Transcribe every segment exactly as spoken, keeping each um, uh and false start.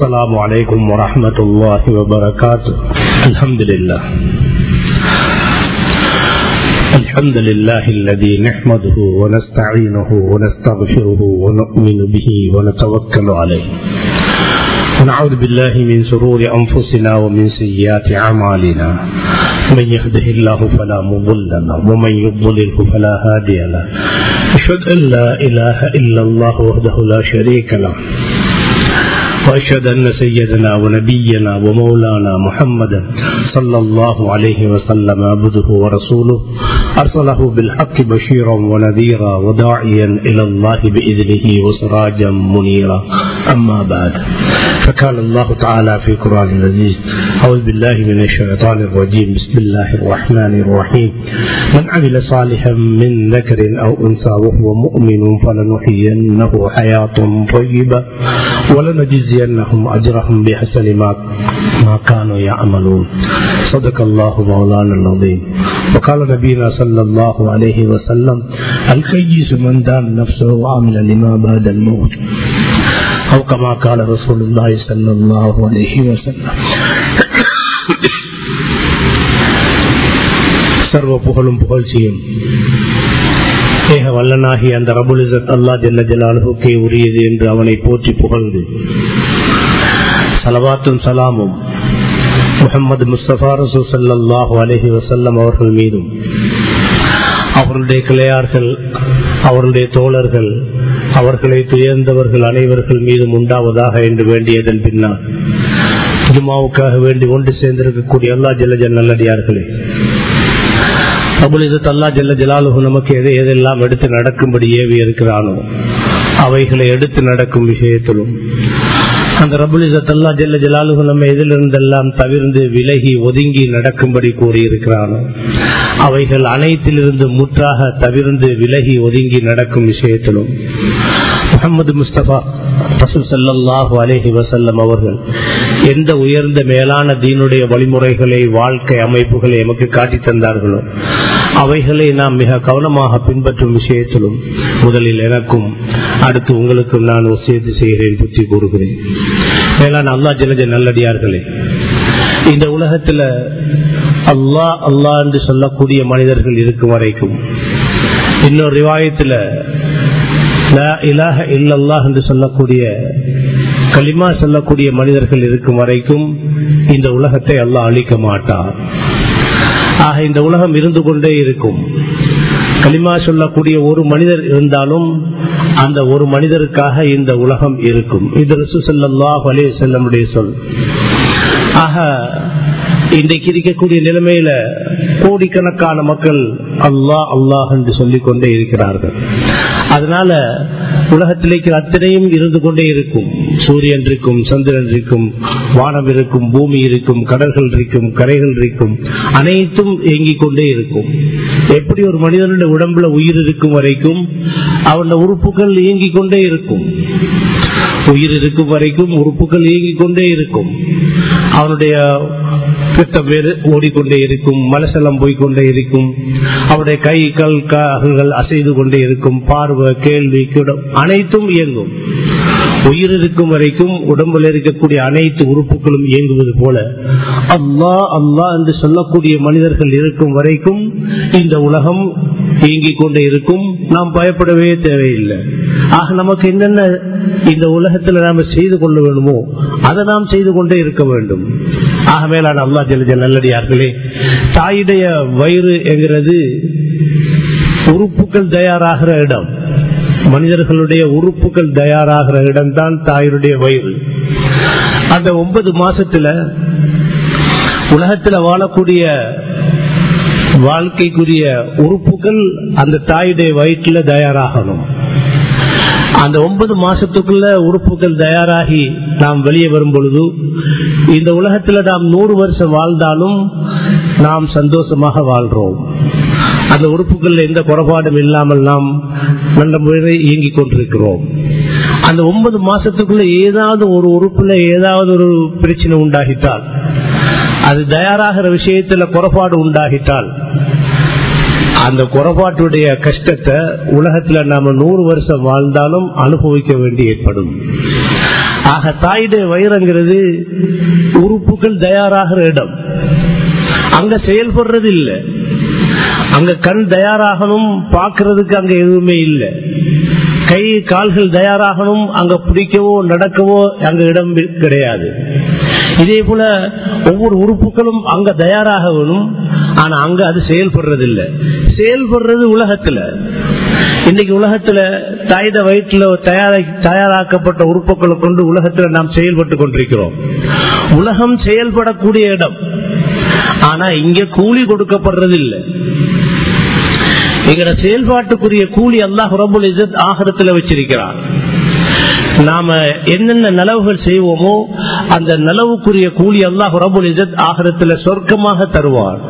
السلام عليكم ورحمة الله وبركاته. الحمد لله الحمد لله الذي نحمده ونستعينه ونستغفره ونؤمن به ونتوكل عليه ونعوذ بالله من شرور أنفسنا ومن سيئات أعمالنا من يهده الله فلا مضل له ومن يضلله فلا هادي له أشهد أن لا إله إلا الله وحده لا شريك له وأشهد أن سيدنا ونبينا ومولانا محمدا صلى الله عليه وسلم عبده ورسوله أرسله بالحق بشيرا ونذيرا وداعيا إلى الله بإذنه وسراجا منيرا. أما بعد، فقال الله تعالى في القرآن العزيز: أعوذ بالله من الشيطان الرجيم، بسم الله الرحمن الرحيم. من عمل صالحا من ذكر أو أنثى وهو مؤمن فلنحيينه حياة طيبة ولنجزينهم أجرهم بحسن ما ما كانوا يعملون. صدق الله مولانا العظيم. وقال نبينا صلى الله عليه وسلم: الكيس من دان نفسه وعمل لما بعد الموت، أو كما قال رسول الله صلى الله عليه وسلم. சர்வ புகழும் புகழ்ச்சியும் ஏக வல்லனாகி அந்த ரபுல் இஸ்ஸத் அல்லாஹ் ஜல்ல ஜலாலுஹுக்கே உரியது என்று அவனை போற்றி புகழ்ந்து, ஸலவாத்தும் ஸலாமும் முஹம்மது முஸ்தபா ரசூல் ஸல்லல்லாஹு அலைஹி வஸல்லம் அவர்கள் மீதும், அவர்களுடைய கிளையார்கள், அவர்களுடைய தோழர்கள், அவர்களை துயர்ந்தவர்கள் அனைவர்கள் மீதும் உண்டாவதாக என்று வேண்டியதன் பின்னால் ஜுமாவுக்காக வேண்டி ஒன்று சேர்ந்திருக்கக்கூடிய அல்லாஹ் ஜல்ல ஜல் நல்லடியார்களே, ரபுல் இஸ்ஸத் அல்லாஹ் ஜல்ல ஜலாலுஹு நமக்கு எதை எதெல்லாம் எடுத்து நடக்கும்படி ஏவி இருக்கிறானோ அவைகளை எடுத்து நடக்கும் விஷயத்திலும், அந்த ரபுல் இஸ்ஸத் அல்லாஹ் ஜல்ல ஜலாலுஹு நம்ம எதிலிருந்தெல்லாம் தவிர்ந்து விலகி ஒதுங்கி நடக்கும்படி கூறியிருக்கிறானோ அவைகள் அனைத்திலிருந்து முற்றாக தவிர்ந்து விலகி ஒதுங்கி நடக்கும் விஷயத்திலும் முஹம்மது முஸ்தபா ரசூல் ஸல்லல்லாஹு அலைஹி வஸல்லம் அவர்கள் எந்த உயர்ந்த மேலான தீனுடைய வழிமுறைகளை, வாழ்க்கை அமைப்புகளை எமக்கு காட்டி தந்தார்களோ அவைகளை நாம் மிக கவனமாக பின்பற்றும் விஷயத்திலும் முதலில் எனக்கும் அடுத்து உங்களுக்கும் நான் வசியத்து செய்கிறேன், புத்தி கூறுகிறேன். மேலான அல்லாஹ் ஜல்ல நல்லடியார்களே, இந்த உலகத்தில் அல்லாஹ் அல்லாஹ் என்று சொல்லக்கூடிய மனிதர்கள் இருக்கும் வரைக்கும், இன்னொரு ரிவாயத்தில் லா இலாஹ இல்லல்லாஹ் என்று சொல்லக்கூடிய கலிமா சொல்லக்கூடிய மனிதர்கள் இருக்கும் வரைக்கும் இந்த உலகத்தை அல்லாஹ் அழிக்க மாட்டார். ஆக இந்த உலகம் இருந்து கொண்டே இருக்கும். கலிமா சொல்லக்கூடிய ஒரு மனிதர் இருந்தாலும் அந்த ஒரு மனிதருக்காக இந்த உலகம் இருக்கும். இது ரசூல் ஸல்லல்லாஹு அலைஹி வஸல்லம் உடைய சொல். ஆக இன்றைக்கு இருக்கக்கூடிய நிலைமையில கோடிக்கணக்கான மக்கள் அல்லாஹ் அல்லாஹ் என்று சொல்லிக் கொண்டே இருக்கிறார்கள். அதனால உலகத்திலே அத்தனையும் இருந்து கொண்டே இருக்கும். சூரியன் இருக்கும், சந்திரன் இருக்கும், வானம் இருக்கும், பூமி இருக்கும், கடல்கள் இருக்கும், கரைகள் இருக்கும், அனைத்தும் இயங்கிக் கொண்டே இருக்கும். எப்படி ஒரு மனிதனுடைய உடம்புல உயிர் இருக்கும் வரைக்கும் அவனுடைய உறுப்புகள் இயங்கிக் கொண்டே இருக்கும். உயிர் இருக்கும் வரைக்கும் உறுப்புகள் இயங்கிக் கொண்டே இருக்கும். அவனுடைய பித்தம் வேறு ஓடிக்கொண்டே இருக்கும், மலசலம் போய்கொண்டே இருக்கும், அவருடைய கை கல் கால்கள் அசைது கொண்டே இருக்கும், பார்வை, கேள்வி, கிடம் அனைத்தும் இயங்கும். உயிர் இருக்கும் வரைக்கும் உடம்பில் இருக்கக்கூடிய அனைத்து உறுப்புகளும் இயங்குவது போல அல்லாஹ் அல்லாஹ் என்று சொல்லக்கூடிய மனிதர்கள் இருக்கும் வரைக்கும் இந்த உலகம் இயங்கிக் கொண்டே இருக்கும். நாம் பயப்படவே தேவையில்லை. ஆக நமக்கு என்னென்ன இந்த உலகத்தில் நாம செய்து கொள்ள வேண்டுமோ அதை நாம் செய்து கொண்டே இருக்க வேண்டும். ஆக மேலான அல்லாஹ் ஜல்ல ஜல் நல்லடியார்களே, தாயுடைய வயிறு என்கிறது உறுப்புகள் தயாராகிற இடம். மனிதர்களுடைய உறுப்புகள் தயாராகிற இடம் தான் தாயுடைய வயிறு. அந்த ஒன்பது மாசத்துல உலகத்துல வாழக்கூடிய வாழ்க்கைக்குரிய உறுப்புகள் அந்த தாயுடைய வயிற்றுல தயாராகணும். அந்த ஒன்பது மாசத்துக்குள்ள உறுப்புகள் தயாராகி நாம் வெளியே வரும் பொழுது இந்த உலகத்துல நாம் நூறு வருஷம் வாழ்ந்தாலும் நாம் சந்தோஷமாக வாழ்றோம். அந்த உறுப்புகள் எந்த குறைபாடும் இல்லாமல் நாம் நல்ல முறையில் இயங்கிக் கொண்டிருக்கிறோம். அந்த ஒன்பது மாசத்துக்குள்ள ஏதாவது ஒரு உறுப்புல ஏதாவது ஒரு பிரச்சனை உண்டாகிட்டால், அது தயாராகிற விஷயத்துல குறைபாடு உண்டாகிட்டால், அந்த குறைபாட்டுடைய கஷ்டத்தை உலகத்துல நாம நூறு வருஷம் வாழ்ந்தாலும் அனுபவிக்க வேண்டி ஏற்படும். ஆக தாயுடைய வயிறுங்கிறது உறுப்புகள் தயாராகிற இடம். அங்க செயல்படுறது இல்லை, அங்க கண் தயாராகணும், பார்க்கறதுக்கு அங்க எதுவுமே இல்லை. கை கால்கள் தயாராகணும், அங்க பிடிக்கவோ நடக்கவோ அங்க இடம் கிடையாது. இதே போல ஒவ்வொரு உறுப்புகளும் அங்க தயாராக வேணும், ஆனா அங்க அது செயல்படுறது இல்லை. செயல்படுறது உலகத்துல. இன்னைக்கு உலகத்துல தாயுத வயிற்றுல தயாராக்கப்பட்ட உறுப்புகளை கொண்டு உலகத்துல நாம் செயல்பட்டு கொண்டிருக்கிறோம். உலகம் செயல்படக்கூடிய இடம், ஆனா இங்க கூலி கொடுக்கப்படுறது இல்லை. எங்கட செயல்பாட்டுக்குரிய கூலி அல்லாஹ் ரப்புல் இஸ்ஸத் ஆகிரத்துல வச்சிருக்கிறார். நாம என்னென்ன நலவுகள் செய்வோமோ அந்த நலவுக்குரிய கூலி அல்லாஹ் ரப்புல் இஸ்ஸத் ஆகிரத்துல சொர்க்கமாக தருவார்.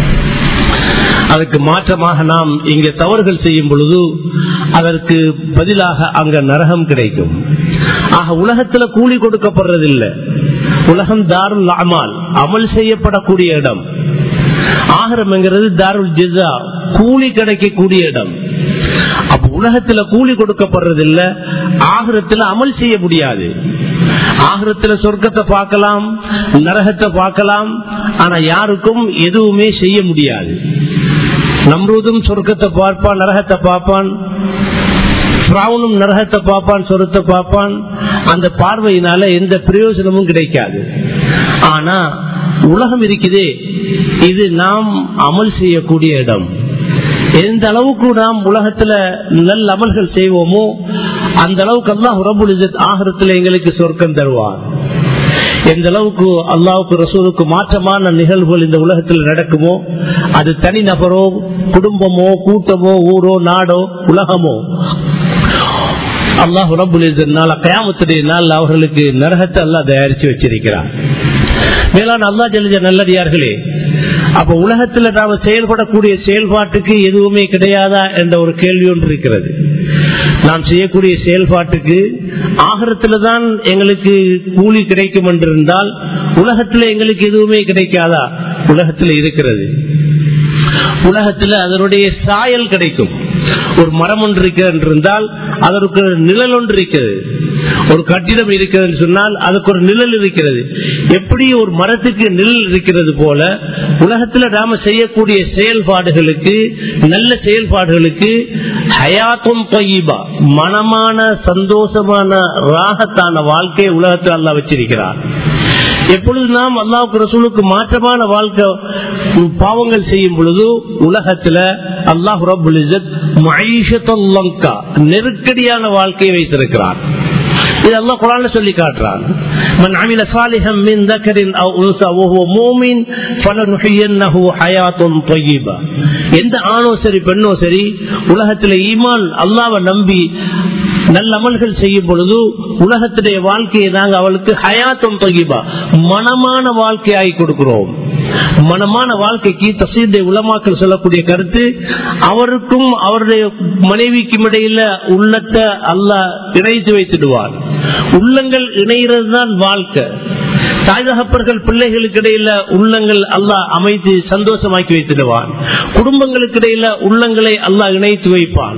அதுக்கு மாற்றமாக நாம் இங்க தவறுகள் செய்யும் பொழுது அதற்கு பதிலாக அங்க நரகம் கிடைக்கும். ஆக உலகத்துல கூலி கொடுக்கப்படுறதில்லை. உலகம் தாருல் அமால், அமல் செய்யப்படக்கூடிய இடம். ஆகிரம் என்கிறது தாருல் ஜஸா, கூலி கிடைக்கக்கூடிய இடம். அப்ப உலகத்துல கூலி கொடுக்கப்படுறதில்லை, ஆகிரத்துல அமல் செய்ய முடியாது. ஆகிரத்துல சொர்க்கத்தை பார்க்கலாம், நரகத்தை பார்க்கலாம், ஆனா யாருக்கும் எதுவுமே செய்ய முடியாது. நம்ரூதும் சொர்க்கத்தை பார்ப்பான், நரகத்தை பார்ப்பான். ஃபிரௌனும் நரகத்தை பார்ப்பான், சொர்க்கத்தை பார்ப்பான். அந்த பார்வையினால எந்த பிரயோஜனமும் கிடைக்காது. ஆனா உலகம் இருக்குதே, இது நாம் அமல் செய்யக்கூடிய இடம். எந்த அளவுக்கு நாம் உலகத்துல நல்ல அமல்கள் செய்வோமோ அந்த அளவுக்கு அல்லாஹ் ரப்புல் இஸ்ஸத் ஆகிரத்துல எங்களுக்கு சொர்க்கம் தருவார். எந்த அளவுக்கு அல்லாஹ்வுக்கு ரசூலுக்கு மாற்றமான நிகழ்வுகள் இந்த உலகத்தில் நடக்குமோ, அது தனி நபரோ குடும்பமோ கூட்டமோ ஊரோ நாடோ உலகமோ, அல்லாஹ் ரப்புல் இஸ்ஸத் நாள கியாமத்துடைய நாள் அவர்களுக்கு நரகத்தை அல்லாஹ் தயாரிச்சு வச்சிருக்கிறார். மேலான அல்லாஹ் ஜல்ல நல்லடியார்களே, அப்ப உலகத்துல நாம செயல்படக்கூடிய செயல்பாட்டுக்கு எதுவுமே கிடையாதா என்ற ஒரு கேள்வி ஒன்று இருக்கிறது. நாம் செய்யக்கூடிய செயல்பாட்டுக்கு ஆகிரத்துலதான் எங்களுக்கு கூலி கிடைக்கும் என்றிருந்தால் உலகத்துல எங்களுக்கு எதுவுமே கிடைக்காதா? உலகத்துல இருக்கிறது. உலகத்துல அதனுடைய சாயல் கிடைக்கும். ஒரு மரம் ஒன்று இருக்கிறது என்றால் அதற்கு நிழல் ஒன்று இருக்கிறது. ஒரு கட்டிடம் இருக்கிறது சொன்னால் அதுக்கு ஒரு நிழல் இருக்கிறது. எப்படி ஒரு மரத்துக்கு நிழல் இருக்கிறது போல உலகத்துல நாம செய்யக்கூடிய செயல்பாடுகளுக்கு, நல்ல செயல்பாடுகளுக்கு ஹயாத்துன் தய்யிபா, மனமான சந்தோஷமான ராகத்தான வாழ்க்கையை உலகத்தில் அல்லாஹ் வச்சிருக்கிறார். எப்பொழுது நாம் அல்லாஹ்வுக்கு ரசூலுக்கு மாற்றமான வாழ்க்கை பாவங்கள் செய்யும் பொழுது உலகத்துல அல்லாஹ் ரப்புல் இஸ்ஸத் மஈஷத்துல் லங்கா, நெருக்கடியான வாழ்க்கையை வைத்திருக்கிறார். இது அல்லாஹ் குர்ஆன்ல சொல்லி காட்டுறான். மன் அமில சாலிஹம் மின் தக்கரின் அவ் உன்ஸா வஹுவ மூமின் ஃபலனுஹியன்னஹு ஹயாத்துன் தய்யிபா. எந்த ஆணோ சரி பெண்ணோ சரி உலகத்துல ஈமான் அல்லாஹ்வை நம்பி நல்ல அமல்கள் செய்யும் பொழுது உலகத்துடைய வாழ்க்கையை நாங்க அவளுக்கு ஹயாத்துன் தய்யிபா, மனமான வாழ்க்கையாகி கொடுக்கிறோம். மனமான வாழ்க்கைக்கு தஃசீர் உலமாக்கள் சொல்லக்கூடிய கருத்து, அவருக்கும் அவருடைய மனைவிக்கும் இடையில உள்ளத்தை அல்லாஹ் இணைத்து வைத்துடுவார். உள்ளங்கள் இணைகிறது தான் வாழ்க்கை. தாய் தகப்பர்கள் பிள்ளைகளுக்கு இடையில உள்ளங்கள் அல்லாஹ் அமைத்து சந்தோஷமாக்கி வைத்திடுவான். குடும்பங்களுக்கு இடையில உள்ளங்களை அல்லாஹ் இணைத்து வைப்பான்.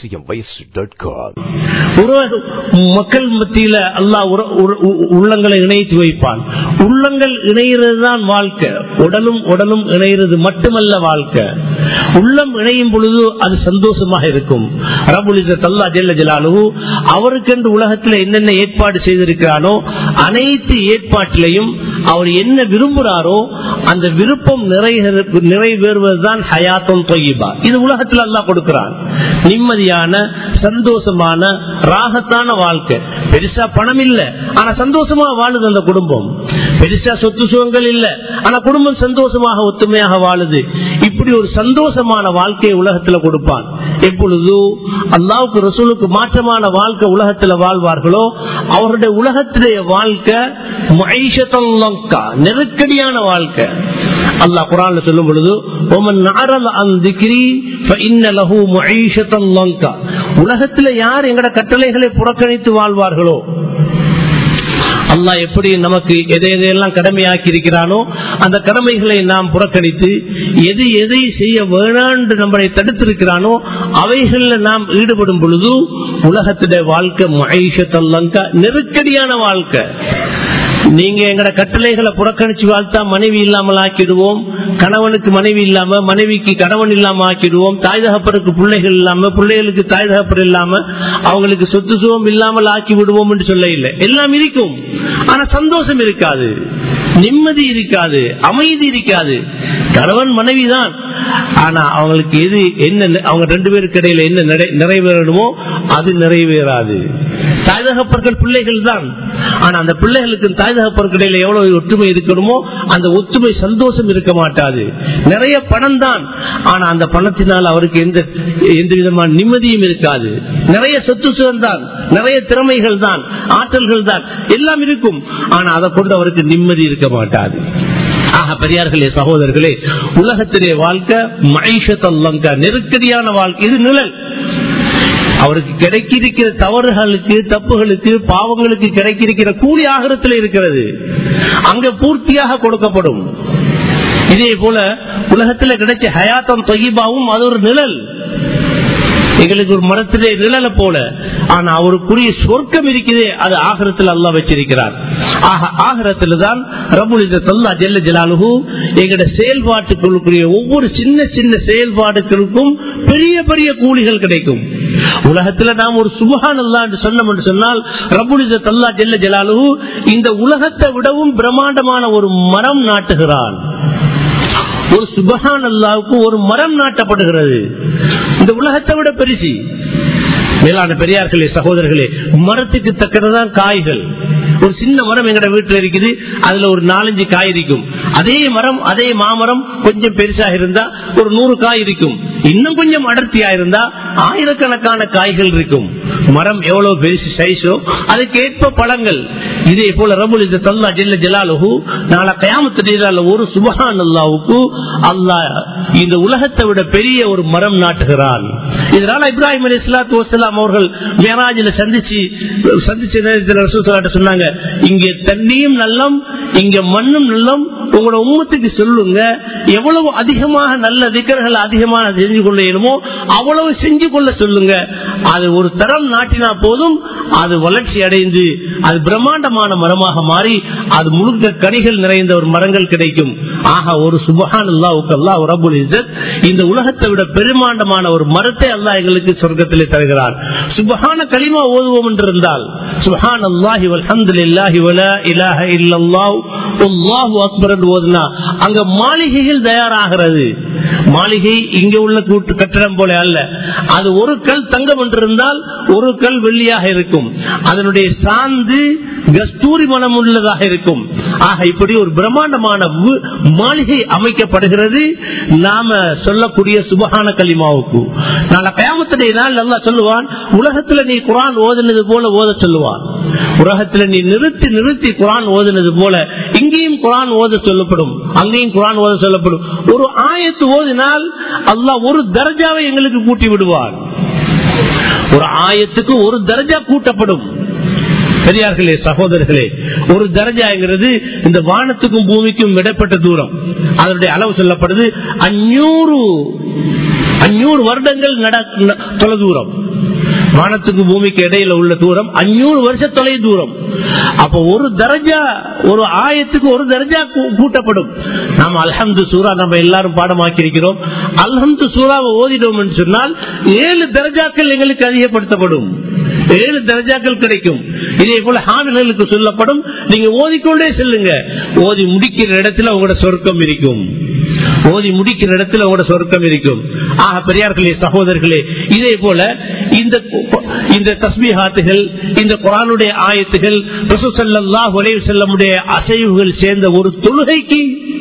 மக்கள் மத்தியில அல்லாஹ் உள்ளங்களை இணைத்து வைப்பான். உள்ளங்கள் இணைகிறது தான் வாழ்க்கை. உடலும் உடலும் இணைகிறது மட்டுமல்ல வாழ்க்கை. உள்ளம் இணையும் பொழுது அது சந்தோஷமாக இருக்கும். ரப்புல் இஸ்ஸத் அல்லாஹ் ஜல்ல ஜலாலுஹு அவருக்கென்று உலகத்தில் என்னென்ன ஏற்பாடு செய்திருக்கிறானோ அனைத்து ஏற்பாட்டிலையும் அவர் என்ன விரும்புகிறாரோ அந்த விருப்பம் நிறைவேறுவதுதான் ஹயாத்துன் தய்யிபா. இது உலகத்தில் அல்லாஹ் கொடுக்கிறான். நிம்மதியான சந்தோஷமான ராகத்தான வாழ்க்கை. பெருசா பணம் இல்ல, ஆனா சந்தோஷமா வாழுது அந்த குடும்பம். பெருசா சொத்து சுகங்கள் இல்ல, ஆனா குடும்பம் சந்தோஷமாக ஒத்துமையாக வாழுது. இப்படி ஒரு சந்தோஷமான வாழ்க்கையை உலகத்துல கொடுப்பான். எப்பொழுது அல்லாஹ்வுக்கு ரசூலுக்கு மாற்றமான வாழ்க்கை உலகத்துல வாழ்வார்களோ அவருடைய உலகத்திலேயே வாழ்க்கை மஈஷத்துல் லங்கா, நெருக்கடியான வாழ்க்கை. அல்லாஹ் குர்ஆன்ல சொல்லும் பொழுது ஒமன் நஅரத அன் திக்ரி ஃபஇன்ன லஹு மஈஷத்துல் லங்கா, உலகத்துல யார் எங்கட கட்டளைகளை புறக்கணித்து வாழ்வார்களோ, அல்லாஹ் எப்படி நமக்கு எதை எதையெல்லாம் கடமையாக்கி இருக்கிறானோ அந்த கடமைகளை நாம் புறக்கணித்து எது எதை செய்ய வேணாண்டு நம்மளை தடுத்திருக்கிறானோ அவைகளில் நாம் ஈடுபடும் பொழுது உலகத்துடைய வாழ்க்கை மஐஷத்தல்லங்கா, நெருக்கடியான வாழ்க்கை. நீங்க எங்கட கட்டளைகளை புறக்கணிச்சு வாழ்த்தா மனைவி இல்லாமல் ஆக்கிடுவோம், கணவனுக்கு மனைவி இல்லாம மனைவிக்கு கணவன் இல்லாம ஆக்கிடுவோம், தாய் தகப்பருக்கு பிள்ளைகள் இல்லாம பிள்ளைகளுக்கு தாய் தகப்பர் இல்லாம அவங்களுக்கு சொத்து சுகம் இல்லாமல் ஆக்கி விடுவோம் என்று சொல்ல இல்லை. எல்லாம் இருக்கும், ஆனா சந்தோஷம் இருக்காது, நிம்மதி இருக்காது, அமைதி இருக்காது. கணவன் மனைவி தான், ஆனா அவங்களுக்கு எது என்ன, அவங்க ரெண்டு பேருக்கு இடையில என்ன நிறைவேறணுமோ அது நிறைவேறாது. தாய் தகப்பர்கள் பிள்ளைகள் தான், ஆனா அந்த பிள்ளைகளுக்கு தாய் தகப்பருக்கு இடையில எவ்வளவு ஒற்றுமை இருக்கணுமோ அந்த ஒற்றுமை சந்தோஷம் இருக்க மாட்டாது. நிறைய பணம் தான், ஆனா அந்த பணத்தினால் அவருக்கு எந்த எந்த விதமான நிம்மதியும் இருக்காது. நிறைய சொத்து சுகம் தான், நிறைய திறமைகள் தான், ஆற்றல்கள் தான், எல்லாம் இருக்கும், ஆனா அதை கொண்டு அவருக்கு நிம்மதி இருக்க மாட்டாது. ஆக பெரியார்களே, சகோதரர்களே, உலகத்திலே வாழ்க்கை மஐஷத்தல்லங்கா, நெருக்கடியான வாழ்க்கை. இது நிழல். அவருக்கு கிடைக்கிற தவறுகளுக்கு, தப்புகளுக்கு, பாவங்களுக்கு கிடைக்கிற கூலி ஆகிரத்தில் இருக்கிறது, அங்க பூர்த்தியாக கொடுக்கப்படும். இதே போல உலகத்தில் கிடைச்ச ஹயாத்தம் தொய்யிபாவும் அது ஒரு நிழல், எங்களுக்கு ஒரு மரத்திலே நிழலை போல. ஆனா அவருக்குரிய சொர்க்கம் இருக்குதே, அது ஆகிரத்தில் அல்லாஹ் வச்சிருக்கிறார். ஆக ஆகிரத்தில் தான் ரப்புல் இஸ்ஸத் அல்லாஹ் ஜல்ல ஜலாலுஹு எங்களுடைய செயல்பாட்டுக்குரிய ஒவ்வொரு சின்ன சின்ன செயல்பாடுகளுக்கும் பெரிய பெரிய கூலிகள் கிடைக்கும். உலகத்தில் நாம் ஒரு சுப்ஹானல்லாஹ் என்று சொன்னோம் என்று சொன்னால், ரப்புல் இஸ்ஸத் அல்லாஹ் ஜல்ல ஜலாலுஹு இந்த உலகத்தை விடவும் பிரம்மாண்டமான ஒரு மரம் நாட்டுகிறான். ஒரு சுப்ஹானல்லாஹ்வுக்கு ஒரு மரம் நாட்டப்படுகிறது, இந்த உலகத்தை விட பெருசி. மேலான பெரியார்களே, சகோதரர்களே, மரத்துக்கு தக்கதான் காய்கள். ஒரு சின்ன மரம் எங்கட வீட்டில் இருக்குது, அதுல ஒரு நாலஞ்சு காய் இருக்கும். அதே மரம், அதே மாமரம் கொஞ்சம் பெருசாக இருந்தா ஒரு நூறு காய் இருக்கும். இன்னும் கொஞ்சம் அடர்த்தியா இருந்தா ஆயிரக்கணக்கான காய்கள் இருக்கும். மரம் எவ்வளவு பெருசு சைஸோ அதுக்கு ஏற்ப பழங்கள். இதே போல ரப்புல் இஸ்ஸத் அல்லாஹ் ஜல்ல ஜலாலுஹு நாளை கியாமத் நாளில் ஒரு சுப்ஹானல்லாஹ்வுக்கு அல்லாஹ் இந்த உலகத்தை விட பெரிய ஒரு மரம் நாட்டுகிறான். இதனால இப்ராஹிம் அலைஹிஸ்ஸலாத்து வஸ்ஸலாம் அவர்கள் மிஅராஜில சந்திச்சு சந்திச்ச நேரத்தில் ரசூலுல்லாஹ் சொன்னாங்க, இங்கே தண்ணியும் நல்லம், இங்க மண்ணும் நல்லம், உங்களோட உம்மத்துக்கு சொல்லுங்க எவ்வளவு அதிகமாக நல்ல திக்ர்கள் அதிகமாக செஞ்சு கொள்ள இயலுமோ அவ்வளவு செஞ்சு கொள்ள சொல்லுங்க. அது ஒரு தரம் நாட்டினா போதும், அது வளர்ச்சி அடைந்து அது பிரம்மாண்டமான மரமாக மாறி அது முழுக்க கனிகள் நிறைந்த ஒரு மரங்கள் கிடைக்கும். ஆக ஒரு சுப்ஹானல்லாஹ்வுக்கு அல்லாஹ் ரப்புல் இஸ்ஸத் இந்த உலகத்தை விட பெருமாண்டமான ஒரு மரத்தை அல்லாஹ் எங்களுக்கு சொர்க்கத்திலே தருகிறார். சுப்ஹான கலிமா ஓதுவோம் என்றிருந்தால், சுப்ஹானல்லாஹி வல்ஹம்துலில்லாஹி வலா இலாஹ இல்லல்லாஹு அல்லாஹு அக்பர் என்று ஓதுனா அங்க மாளிகைகள் தயாராகிறது. மாளிகை இங்க உள்ள கூட்டு கட்டடம் போல அல்ல, அது ஒரு கல் தங்கம் என்றிருந்தால் ஒரு கல் வெள்ளியாக இருக்கும், அதனுடைய சாந்து கஸ்தூரி மனம் உள்ளதாக இருக்கும். ஆக இப்படி ஒரு பிரம்மாண்டமான மாளிகை அமைக்கப்படுகிறது நாம சொல்லக்கூடிய சுப்ஹான கலிமாவுக்கு. நாளை கியாமத்துடைய நாள் அல்லாஹ் சொல்லுவான், உலகத்துல நீ குர்ஆன் ஓதுனது போல ஓத சொல்லுவான். உலகத்துல நீ நிறுத்தி நிறுத்தி குர்ஆன் ஓதுனது போல இங்கேயும் குர்ஆன் ஓத சொல்லப்படும், அங்கேயும் குர்ஆன் ஓத சொல்லப்படும். ஒரு ஆயத்து ஓதினால் அல்லாஹ் ஒரு தர்ஜாவை எங்களுக்கு கூட்டி விடுவார். ஒரு ஆயத்துக்கு ஒரு தர்ஜா கூட்டப்படும். பெரியார்களே, சகோதரர்களே, ஒரு தர்ஜாங்கிறது இந்த வானத்துக்கும் பூமிக்கும் விடப்பட்ட தூரம். அதனுடைய அளவு சொல்லப்படுது அஞ்சூறு அஞ்சூறு வருடங்கள் தொலை தூரம். வானத்துக்கு பூமிக்கு இடையில உள்ள தூரம் அஞ்சூறு வருஷ தொலை தூரம். அப்ப ஒரு தர்ஜா, ஒரு ஆயத்துக்கு ஒரு தர்ஜா கூட்டப்படும். நாம அல்ஹம்து சூரா நம்ம எல்லாரும் பாடமாக்கி இருக்கிறோம். அல்ஹம்து சூராவை ஓதிடும் என்று சொன்னால் ஏழு தர்ஜாக்கள் எங்களுக்கு அதிகப்படுத்தப்படும், ஏழு தர்ஜாக்கள் கிடைக்கும். இதே போல ஹாமில்களுக்கு சொல்லப்படும், நீங்க ஓதிக்கொண்டே செல்லுங்க, ஓதி முடிக்கிற இடத்துல உங்களோட சொர்க்கம் இருக்கும், ஓதி முடிக்கிற இடத்துல உங்களோட சொர்க்கம் இருக்கும். ஆக பெரியார்களே, சகோதரர்களே, இதே போல இந்த இந்த தஸ்பீஹாத்துகள், இந்த குர்ஆனுடைய ஆயத்துகள், ரசூல் ஸல்லல்லாஹு அலைஹி வஸல்லமுடைய அசைவுகள் சேர்ந்த ஒரு தொழுகைக்கு,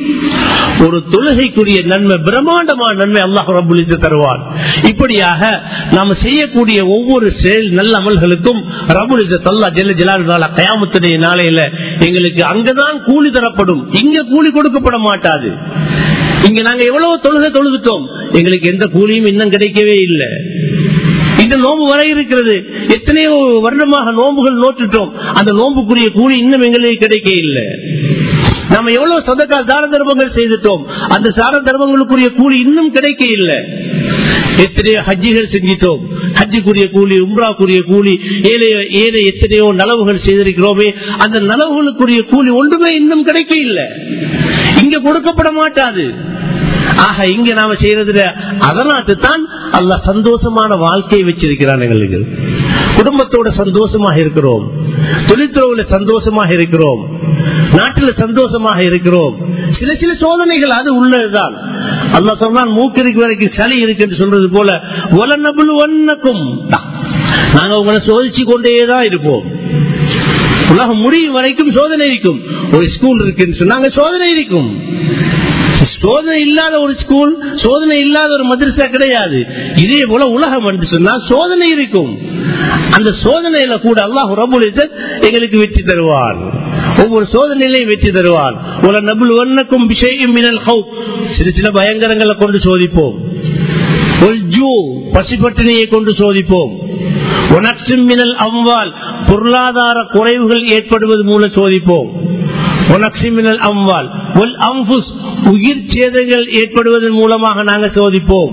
ஒரு தொழுகைக்குரிய நன்மை, பிரம்மாண்டமான நன்மை அல்லாஹ் ரப்புல் இஸ்ஸத் தருவார். இப்படியாக நாம செய்யக்கூடிய ஒவ்வொரு செயல் நல்ல அமல்களுக்கும் ரப்புல் இஸ்ஸத் அல்லாஹ் ஜல்ல ஜலாலுஹு கியாமத்துடைய நாளையில எங்களுக்கு அங்கதான் கூலி தரப்படும், இங்க கூலி கொடுக்கப்பட மாட்டாது. இங்க நாங்க எவ்வளவு தொழுகை தொழுதுட்டோம், எங்களுக்கு எந்த கூலியும் இன்னும் கிடைக்கவே இல்லை. இந்த நோம்பு வரை இருக்கிறது, எத்தனையோ வருடமாக நோம்புகள் நோட்டுட்டோம், அந்த நோம்புக்குரிய கூலி இன்னும் எங்களுக்கு கிடைக்க இல்லை. நாம எவ்வளவு சதகா தான தர்மங்கள் செய்துட்டோம், அந்த தான தர்மங்களுக்குரிய கூலி இன்னும் கிடைக்க இல்லை. எத்தனையோ ஹஜ்ஜிகள் செஞ்சிட்டோம், ஹஜ்ஜ ஹஜ்ஜுக்குரிய கூலி, உம்ராக்குரிய கூலி, ஏழை ஏழை எத்தனையோ நலவுகள் செய்திருக்கிறோமே, அந்த நலவுகளுக்குரிய கூலி ஒன்றுமே இன்னும் கிடைக்க இல்லை, இங்க கொடுக்கப்பட மாட்டாது. ஆக இங்க நாம செய்யறதுல அதனால தான் அல்லாஹ் சந்தோஷமான வாழ்க்கையை வச்சிருக்கிறான். எங்களுக்கு குடும்பத்தோட சந்தோஷமாக இருக்கிறோம், தொழில்துறையில சந்தோஷமாக இருக்கிறோம், நாட்டில் சந்தோஷமாக இருக்கிறோம். சில சில சோதனைகள் அது உள்ளதுதான். அல்லாஹ் சொன்னான் மூக்கிற்கு வரைக்கும் சளி இருக்கு சொல்றது போல, ஒலநபுலுவன்னக்கும் நாங்க உங்களை சோதிச்சு கொண்டேதான் இருப்போம். உலகம் முடியும் வரைக்கும் சோதனை இருக்கும். ஒரு ஸ்கூல் இருக்குன்னு சொன்னாங்க சோதனை இருக்கும். சோதனை இல்லாத ஒரு ஸ்கூல், சோதனை இல்லாத ஒரு மதரசா கிடையாது. இதே போல உலகம் என்று சொன்னா சோதனை இருக்கும். அந்த சோதனையில கூட அல்லாஹ் ரப்பல் இஸ்ஸத் எங்களுக்கு வெற்றி தருவான். ஒவ்வொரு சோதனையிலையும் வெற்றி தருவான். ஒரு நபுலுவன்னக்கும் பிஷைஇம் மினல் ஹௌஃப், சில சில பயங்கரங்களை கொண்டு சோதிப்போம். ஒரு ஜூ பசிப்பட்டினியை கொண்டு சோதிப்போம். ஒனக்ஸிம் மினல் அம்வால் பொருளாதார குறைவுகள் ஏற்படுவது மூலம் சோதிப்போம். ஒனக்ஸிமினல் அம்வால் ஒல் அன்ஃபுஸ் உயிர் சேதங்கள் ஏற்படுவதன் மூலமாக நாங்கள் சோதிப்போம்.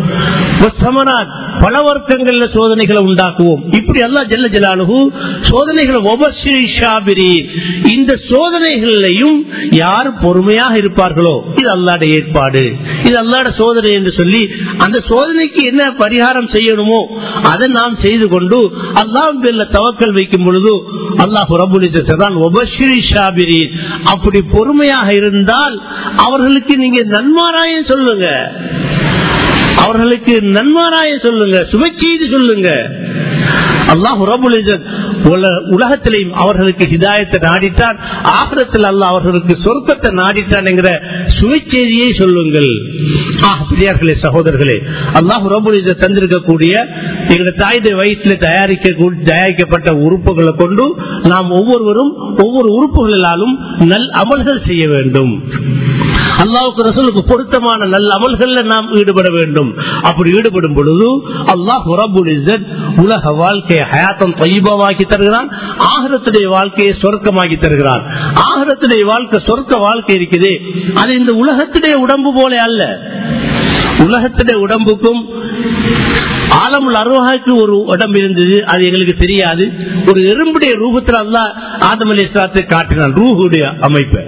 பல வர்க்கங்கள்ல சோதனைகளை உண்டாக்குவோம். இப்படி அல்லாஹ் ஜல்ல ஜலாலுஹு சோதனைகளை இந்த சோதனைகளையும் யார் பொறுமையாக இருப்பார்களோ இது அல்லாஹ்வுடைய ஏற்பாடு, இது அல்லாஹ்வுடைய சோதனை என்று சொல்லி அந்த சோதனைக்கு என்ன பரிகாரம் செய்யணுமோ அதை நாம் செய்து கொண்டு அல்லாஹ்வின் பேரில் தவக்கல் வைக்கும் பொழுது அல்லாஹ் ரப்பல் இஸ்ஸத் தான் வபஷிரி ஷாபிரீன். அப்படி பொறுமையாக இருந்தால் அவர்களுக்கு நீங்க நன்மாராயம் சொல்லுங்க, அவர்களுக்கு நன்மாராயம் சொல்லுங்க, சுபச்செய்தி சொல்லுங்க. அல்லாஹ் ரப்பல் இஸ்ஸத் உலகத்திலேயும் அவர்களுக்கு ஹிதாயத்தை நாடிட்டான், ஆகிரத்தில் அல்லாஹ் அவர்களுக்கு சொர்க்கத்தை நாடிட்டான் என்கிற சுபச்செய்தியை சொல்லுங்கள். பெரியார்களே, சகோதரர்களே, அல்லாஹ் ரப்பல் இஸ்ஸத் தந்திருக்கக்கூடிய எங்களுடைய தாயுடைய வயிற்றில் தயாரிக்க தயாரிக்கப்பட்ட உறுப்புகளை கொண்டு நாம் ஒவ்வொருவரும் ஒவ்வொரு உறுப்புகளிலாலும் நல் அமல்கள் செய்ய வேண்டும். அல்லாஹ்வுக்கு ரசூலுக்கு பொருத்தமான நல்ல அமல்கள்ல நாம் ஈடுபட வேண்டும். அப்படி ஈடுபடும் பொழுது அல்லாஹ் ரப்பல் இஸ்ஸத் உலக வாழ்க்கையை ஹயாத்தம் தய்யிபாவாக்கி தருகிறான், ஆகிரத்துடைய வாழ்க்கையை சொர்க்கமாக்கி தருகிறான். ஆகிரத்துடைய வாழ்க்கை சொர்க்க வாழ்க்கை இருக்குது. அது இந்த உலகத்துடைய உடம்பு போல அல்ல. உலகத்துடைய உடம்புக்கும் ஆலமுல் அர்வாஹுக்கு ஒரு உடம்பு இருந்தது, அது எங்களுக்கு தெரியாது. ஒரு எறும்புடைய ரூபத்தில் அல்லாஹ் ஆதம் அலைஹிஸ்ஸலாத்தை காட்டினான் ரூஹுடைய அமைப்பை.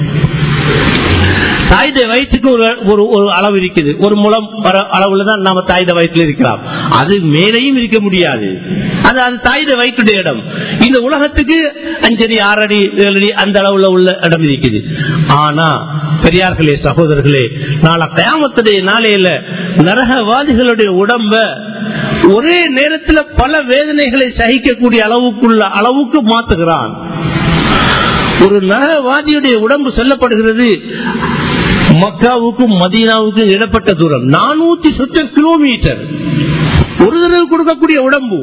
தாயுடைய வயிற்றுக்கு ஒரு ஒரு அளவு இருக்குது, ஒரு முழம் அளவுல தான் நாம தாயுடைய வயிற்றுல இருக்கிறோம். அது மேலையும் இருக்க முடியாது, அது அது தாயுடைய வயிற்றுடைய இடம். இந்த உலகத்துக்கு அஞ்சடி ஆறடி ஏழடி அந்த அளவுல உள்ள இடம் இருக்குது. ஆனா பெரியார்களே, சகோதரர்களே, நாளை கியாமத்துடைய நாளையில நரகவாதிகளுடைய உடம்ப ஒரே நேரத்தில் பல வேதனைகளை சகிக்கக்கூடிய அளவுக்குள்ள அளவுக்கு மாத்துகிறான். ஒரு நரகவாதியுடைய உடம்பு சொல்லப்படுகிறது மக்காவுக்கும் மதீனாவுக்கும் இடப்பட்ட தூரம் நானூத்தி சொச்ச கிலோமீட்டர். ஒரு தடவை கொடுக்கக்கூடிய உடம்பு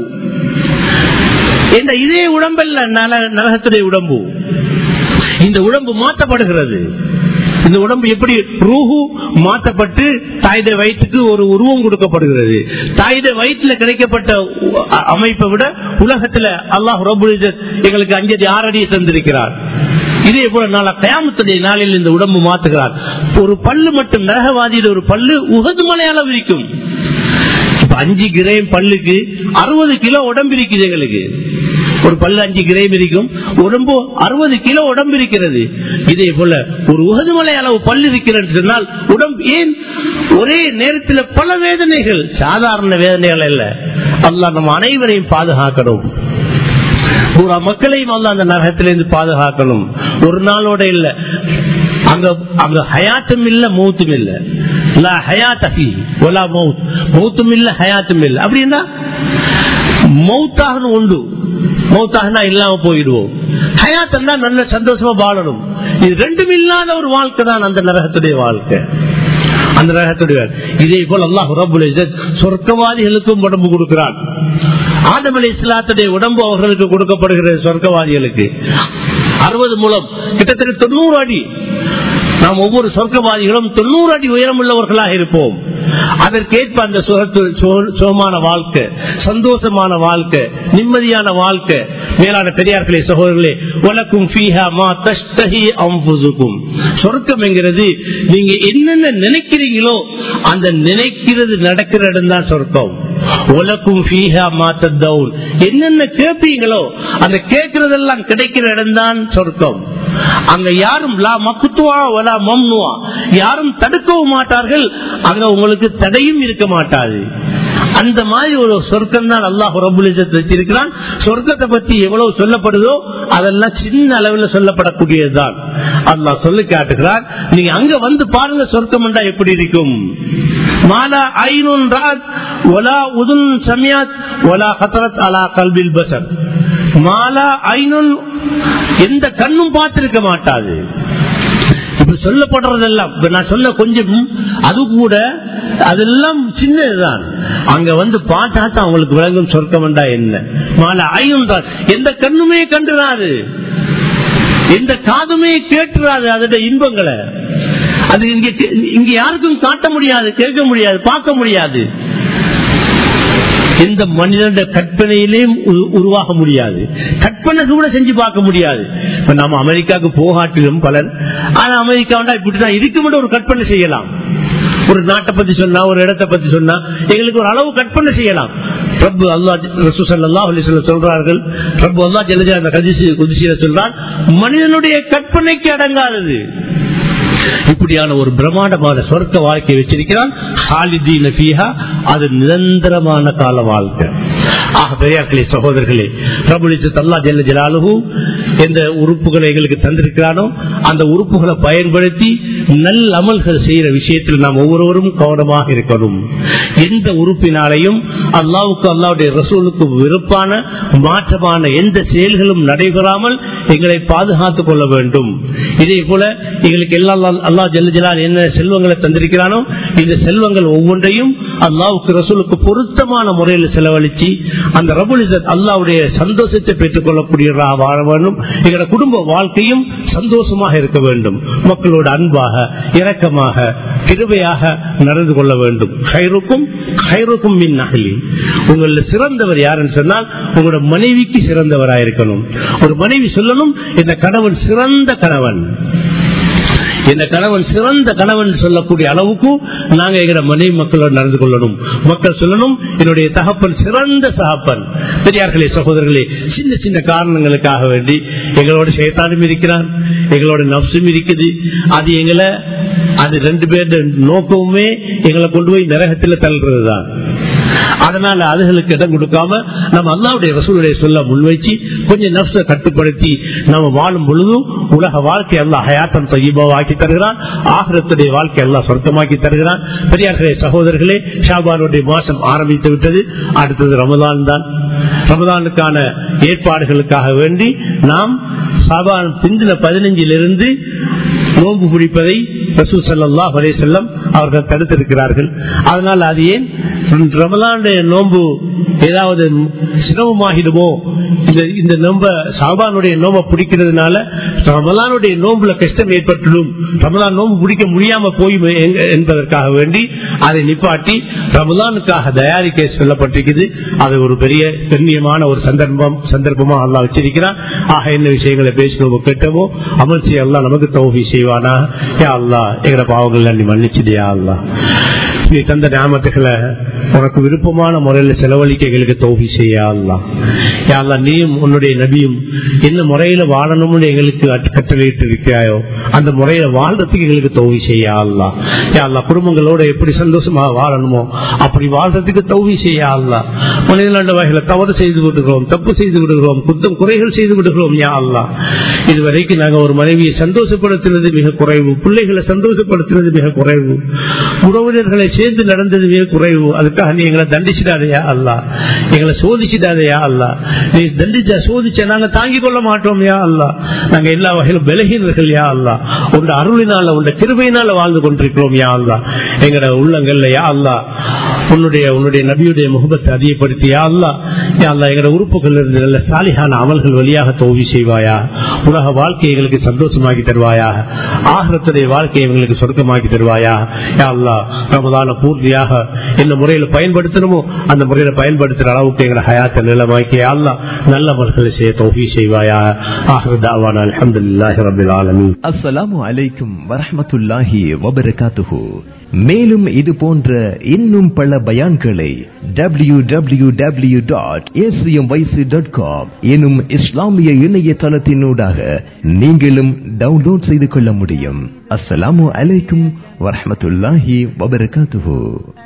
இதே உடம்பல்ல நரகத்துடைய உடம்பு. இந்த உடம்பு மாற்றப்படுகிறது. இந்த உடம்பு எப்படி ரூஹு மாற்றப்பட்டு தாயுடைய வயிற்றுக்கு ஒரு உருவம் கொடுக்கப்படுகிறது. தாயுடைய வயிற்றுல கிடைக்கப்பட்ட அமைப்பை விட உலகத்துல அல்லாஹ் ரப்பல் இஸ்ஸத் எங்களுக்கு அஞ்சடி ஆறடியை தந்திருக்கிறார். இதே போல நாளை கியாமத்துடைய நாளில் இந்த உடம்பு மாற்றுகிறார். ஒரு பல்லு மட்டும் நரகவாதியில ஒரு பல்லு உஹது மலை அளவு இருக்கும். இப்ப அஞ்சு கிராம் பல்லுக்கு அறுபது கிலோ உடம்பு இருக்குது. எங்களுக்கு ஒரு பல்லு அஞ்சு கிராம் இருக்கும், உடம்பு அறுபது கிலோ உடம்பு இருக்கிறது. இதே போல ஒரு உஹது மலை அளவு பல்லு இருக்கிறது சொன்னால் உடம்பு ஏன் ஒரே நேரத்தில் பல வேதனைகள், சாதாரண வேதனைகள் அல்ல. அல்லாஹ் நம்ம அனைவரையும் பாதுகாக்கணும், பூரா மக்களையும் அல்லாஹ் அந்த நரகத்திலிருந்து பாதுகாக்கணும். ஒரு நாளோட இல்ல, அங்க அங்க ஹயாத்தும் இல்ல மௌத்தும் இல்ல. லா ஹயாத் ஃபீ வலா மௌத், மௌத்தும் இல்ல ஹயாத்தும் இல்ல. அப்படின்னா மௌத்தாகணும் உண்டு, மௌத்தாகனா இல்லாம போயிடுவோம். ஹயாத்தா நல்ல சந்தோஷமா வாழணும். இது ரெண்டும் இல்லாத ஒரு வாழ்க்கை தான் அந்த நரகத்துடைய வாழ்க்கை, அந்த நரகத்துடைய. இதே போல் அல்லாஹ் ரப்பல் இஸ்ஸத் சொர்க்கவாதிகளுக்கும் உடம்பு கொடுக்கிறான். ஆதம் அலைஹிஸ்ஸலாத்துடைய உடம்பு அவர்களுக்கு கொடுக்கப்படுகிறது. சொர்க்கவாதிகளுக்கு அறுபது மூலம் கிட்டத்தட்ட தொண்ணூறு அடி. நாம் ஒவ்வொரு சொர்க்கவாதிகளும் தொண்ணூறு அடி உயரம் உள்ளவர்களாக இருப்போம். அதற்கேற்ப அந்த சுகமான வாழ்க்கை, சந்தோஷமான வாழ்க்கை, நிம்மதியான வாழ்க்கை. மேலான பெரியார்களே, சகோதரர்களே, வலக்கும் ஃபீஹா மா தஷ்தஹி அன்ஃபுசுகும். சொர்க்கம் என்கிறது நீங்க என்னென்ன நினைக்கிறீங்களோ அந்த நினைக்கிறது நடக்கிற இடம் தான் சொர்க்கம். உலக்கும் ஃபீஹா மா தத்தவுன், என்னென்ன கேட்பீங்களோ அந்த கேட்கறதெல்லாம் கிடைக்கிற இடம்தான் சொர்க்கம். அங்க யாரும் லா மக்துவா வலா மம்னுவா, யாரும் தடுக்கவும் மாட்டார்கள், அங்க உங்களுக்கு தடையும் இருக்க மாட்டாது. அந்த மாதிரி ஒரு சொர்க்கம் தான் அல்லாஹ் ரப்புல் இஸ்ஸத் வச்சிருக்கிறான். சொர்க்கத்தை பத்தி எவ்வளவு சொல்லப்படுதோ அதெல்லாம் சின்ன அளவில் சொல்லப்படக்கூடியதுதான். அல்லாஹ் சொல்லி காட்டுகிறான், நீங்க அங்க வந்து பாருங்க சொர்க்கம் என்றா எப்படி இருக்கும். மாலா ஐனுன் ராத் வலா உதுன் சமியாத் வலா கத்ரத் அலா கல்பில் பஸர். மாலா ஐனுன், எந்த கண்ணும் பார்த்திருக்க மாட்டாது. இப்ப சொல்லப்படுறதெல்லாம் நான் சொன்ன கொஞ்சம் அது கூட அதெல்லாம் சின்னதுதான். அங்க வந்து பார்த்தா தான் அவங்களுக்கு விளங்கும் சொர்க்கம் என்றா என்ன. மாலா ஐனுன் ராத், எந்த கண்ணுமே கண்டுறாது, எந்த காதுமே கேட்டுறாது அதோட இன்பங்களை. அது இங்க இங்க யாருக்கும் காட்ட முடியாது, கேட்க முடியாது, பார்க்க முடியாது. எந்த மனிதனுடைய கற்பனையிலேயும் உருவாக முடியாது, கற்பனை கூட செஞ்சு பார்க்க முடியாது. இப்ப நம்ம அமெரிக்காவுக்கு போகாட்டிலும் பலர், ஆனா அமெரிக்கா இப்படிதான் இருக்கும் ஒரு கற்பனை செய்யலாம். ஒரு நாட்டை பத்தி சொன்னா, ஒரு இடத்தை பத்தி சொன்னா எங்களுக்கு ஒரு அளவு கற்பனை செய்யலாம். ரப்பு அல்லாஹ் ரசூல் ஸல்லல்லாஹு அலைஹி வஸல்லம் சொல்றார்கள், ரப்பு அல்லாஹ் ஜல்ல ஜலாலுஹு ஹதீஸ் குத்ஸில சொல்றான், மனிதனுடைய கற்பனைக்கு அடங்காதது. இப்படியான ஒரு பிரம்மாண்டமான சொர்க்க வாழ்க்கை வச்சிருக்கிறான். ஹாலிதீன ஃபீஹா, அது நிரந்தரமான கால வாழ்க்கை. ஆக பெரியார்களே, சகோதரர்களே, ரப்புல் இஸ்ஸத் அல்லாஹ் ஜல்ல ஜலாலுஹு எந்த உறுப்புகளை எங்களுக்கு தந்திருக்கிறானோ அந்த உறுப்புகளை பயன்படுத்தி நல்ல அமல்கள் செய்யற விஷயத்தில் நாம் ஒவ்வொருவரும் கவனமாக இருக்கணும். எந்த உறுப்பினாலையும் அல்லாஹ்வுக்கு அல்லாஹ்வுடைய ரசூலுக்கு விருப்பான மாற்றமான எந்த செயல்களும் நடைபெறாமல் எங்களை பாதுகாத்துக் கொள்ள வேண்டும். இதே போல எங்களுக்கு எல்லாம் அல்லாஹ் ஜல்ல ஜலாலுஹு என்ன செல்வங்களை தந்திருக்கிறானோ இந்த செல்வங்கள் ஒவ்வொன்றையும் அல்லாஹ்வுக்கு ரசூலுக்கு பொருத்தமான முறையில் செலவழிச்சு அந்த ரப்புல் இஸ்ஸத் அல்லாஹ்வுடைய சந்தோஷத்தை பெற்றுக் கொள்ளக்கூடியவராக வாழ வேண்டும். எங்களோட குடும்ப வாழ்க்கையும் சந்தோஷமாக இருக்க வேண்டும். மக்களோட அன்பாக, இரக்கமாக, கிருபையாக நடந்து கொள்ள வேண்டும். ஹைருக்கும் ஹைருக்கும் மின் அஹ்லி, உங்கள சிறந்தவர் யாருன்னு சொன்னால் உங்களோட மனைவிக்கு சிறந்தவராயிருக்கணும். ஒரு மனைவி சொல்லணும், இந்த கணவன் சிறந்த கணவன், இந்த கணவன் சிறந்த கணவன் சொல்லக்கூடிய அளவுக்கு நாங்க எங்க மனைவி மக்களோடு நடந்து கொள்ளணும். மக்கள் சொல்லணும், என்னுடைய தகப்பன் சிறந்த தகப்பன். பெரியார்களே, சகோதரர்களே, சின்ன சின்ன காரணங்களுக்காக வேண்டி எங்களோட ஷைத்தானும் இருக்கிறான், எங்களோட நப்சும் இருக்குது. அது எங்களை அது ரெண்டு பேருடைய நோக்கமுமே எங்களை கொண்டு போய் நரகத்தில் தள்ளுறதுதான். அதனால அதுகளுக்கு இடம் கொடுக்காம நம்ம அல்லாஹ்வுடைய ரசூலுடைய சொல்ல முன்வைச்சு கொஞ்சம் நப்சை கட்டுப்படுத்தி நம்ம வாழும் பொழுதும் உலக வாழ்க்கை அல்லாஹ் ஹயாத்தன் தய்யிபாவாக்கி தருகிறான், ஆகிரத்துடைய வாழ்க்கை அல்லாஹ் சொர்க்கமாக்கி தருகிறான். பெரியார்களே, சகோதரர்களே, ஷாபானுடைய மாசம் ஆரம்பித்து விட்டது. அடுத்தது ரமதான் தான். ரமதானுக்கான ஏற்பாடுகளுக்காக வேண்டி நாம் ஷாபான் பிந்தின பதினஞ்சிலிருந்து நோன்பு பிடிப்பதை ரசூல் ஸல்லல்லாஹு அலைஹி வஸல்லம் அவர்கள் தடுத்திருக்கிறார்கள். அதனால் அது ஏன் ரமலானுடைய நோன்பு ஏதாவது சிரமமாகிடுமோ, இந்த நோம்ப ஷாபானுடைய நோம்பை பிடிக்கிறதுனால ரமலானுடைய நோம்புல கஷ்டம் ஏற்பட்டுடும், ரமலான் நோம்பு பிடிக்க முடியாம போய் என்பதற்காக வேண்டி அதை நிப்பாட்டி ரமலானுக்காக தயாரிக்க சொல்லப்பட்டிருக்குது. அது ஒரு பெரிய கண்ணியமான ஒரு சந்தர்ப்பம் சந்தர்ப்பமா அல்லாஹ் வச்சிருக்கிறான். ஆக என்ன விஷயங்களை பேசினோமோ கேட்டவோ அமல் செய்ய அல்லாஹ் நமக்கு தௌஃபீக் செய்வானா. யா அல்லாஹ், எங்கட பாவங்கள் நீ மன்னிச்சிடு. யா அல்லாஹ், நீ தந்த நியாமத்துகளை உனக்கு விருப்பமான முறையில் செலவழிக்க எங்களுக்கு தௌஃபீக் செய்ய. யா அல்லாஹ், யா அல்லாஹ், நீயும் உன்னுடைய நபியும் என்ன முறையில வாழணும்னு எங்களுக்கு கட்டளையிட்டு இருக்கிறாயோ அந்த முறையில வாழ்றதுக்கு எங்களுக்கு தௌஃபீக் செய்ய. யா அல்லாஹ், யா அல்லாஹ், குடும்பங்களோட எப்படி சந்தோஷமாக வாழணுமோ அப்படி வாழ்றதுக்கு தௌஃபீக் செய்ய. யா அல்லாஹ், மனிதனாண்ட வகையில தவறு செய்து விடுகிறோம், தப்பு செய்து விடுகிறோம், குற்றம் குறைகள் செய்து விடுகிறோம். யா அல்லாஹ், இதுவரைக்கும் நாங்க ஒரு மனைவியை சந்தோஷப்படுத்தினது மிக குறைவு, பிள்ளைகளை சந்தோஷப்படுத்தினது மிக குறைவு, உறவினர்களை சேர்ந்து நடந்தது மிக குறைவு. அதுக்காக நீ எங்களை தண்டிச்சிடாதையா அல்லாஹ், எங்களை சோதிச்சிடாதையா அல்லாஹ். நீ தண்டிச்சா சோதிச்சா நாங்க தாங்கிக் கொள்ள மாட்டோம். யா அல்லாஹ், நாங்க எல்லா வகையிலும் பலகீனர்கள். யா அல்லாஹ், உண்ட அருளினால உண்ட கிருபையினால வாழ்ந்து கொண்டிருக்கிறோம். யா அல்லாஹ், எங்கட உள்ளங்கள்ல யா அல்லாஹ் உன்னுடைய உன்னுடைய நபியுடைய முகபத்தை அதிகப்படுத்தி யா அல்லாஹ், யா அல்லாஹ், எங்கட உறுப்புகள் இருந்து நல்ல சாலிஹான அமல்கள் வழியாக தௌஃபீக் செய்வாயா. உலக வாழ்க்கையை எங்களுக்கு சந்தோஷமாக்கி தருவாயா, ஆகிரத்துடைய வாழ்க்கையை எங்களுக்கு சொர்க்கமாக்கி தருவாயா. யா அல்லாஹ், ரமதான பூர்த்தியாக என்ன முறையில் பயன்படுத்தணுமோ அந்த முறையில் பயன்படுத்துற அளவுக்கு எங்களை ஹயாத்தை நிலமாக்கி யா அல்லாஹ் நல்ல அமல்களை செய்ய தௌஃபீக் செய்வாயா. ஆகிர தஅவானா அல்ஹம்துலில்லாஹி ரப்பில் ஆலமீன். அஸ்ஸலாமு அலைக்கும் வரஹ்மத்துல்லாஹி வபரகாத்துஹு. மேலும் இது போன்ற இன்னும் பல பல பயான்களை W W W dot A C M Y C dot com எனும் இஸ்லாமிய இணையதளத்தினூடாக நீங்களும் டவுன்லோட் செய்து கொள்ள முடியும். அஸ்ஸலாமு அலைக்கும் வரஹ்மத்துல்லாஹி வபரகாத்துஹு.